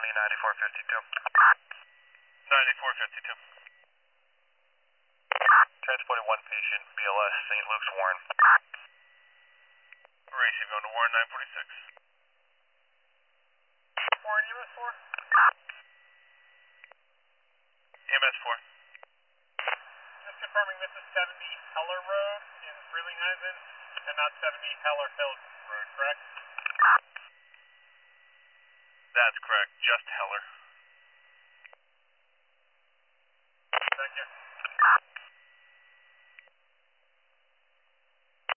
County 9452. 9452. Transporting one patient, BLS, St. Luke's, Warren. Racing going to Warren 946. Warren, EMS 4? EMS 4. Just confirming this is 70 Heller Road in Frelinghuysen and not 70 Heller Hill Road, correct? That's correct, just Heller. Thank you.